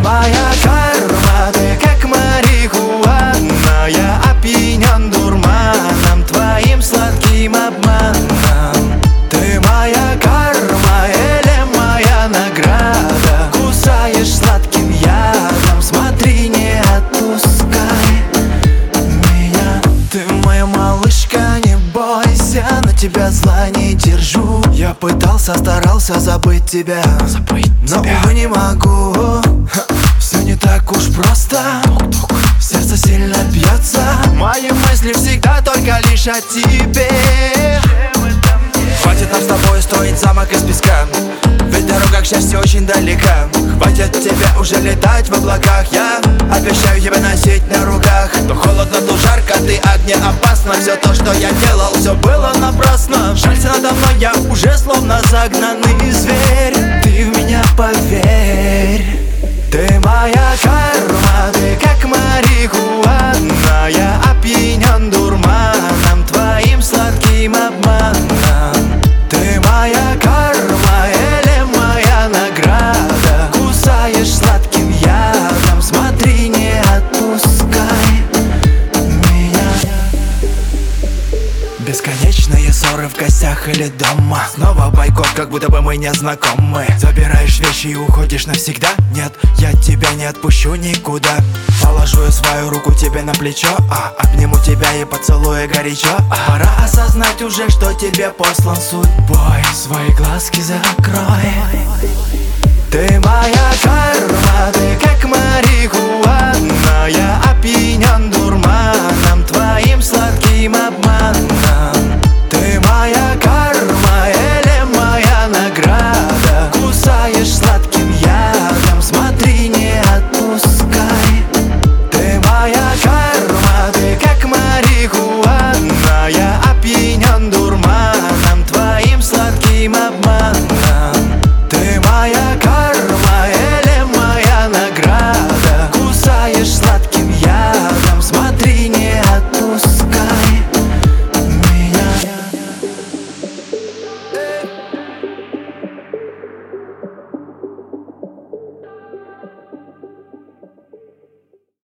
моя карма, ты как марихуана. Я опьянен дурманом, твоим сладким обманом. Ты моя карма или моя награда? Кусаешь сладким ядом, смотри, не отпускай меня. Ты моя малышка, не бойся, на тебя зла не держу. Я пытался, старался забыть тебя, но, увы, не могу. Все не так уж просто, сердце сильно бьется. Мои мысли всегда только лишь о тебе. Хватит нам с тобой строить замок из песка, ведь дорога к счастью очень далека. Хватит тебе уже летать в облаках, я обещаю тебя носить на руках. То холодно, то жарко, ты огне опасно. Все то, что я делал, все было напрасно. Жалься надо мной, я уже словно загнанный зверь. Ты в меня поверь. Ты моя карма, ты как марихуана. Я опьянен дурманом, твоим сладким обманом. Ты моя карма или моя награда? Кусаешь сладким ядом, смотри, не отпускай меня. Бесконечные ссоры в гостях или дома, снова бойкот, как будто бы мы не знакомы. Забираешь вещи и уходишь навсегда. Нет, я тебя не отпущу никуда. Положу я свою руку тебе на плечо, обниму тебя и поцелую горячо. Пора осознать уже, что тебе послан судьбой. Свои глазки закрой.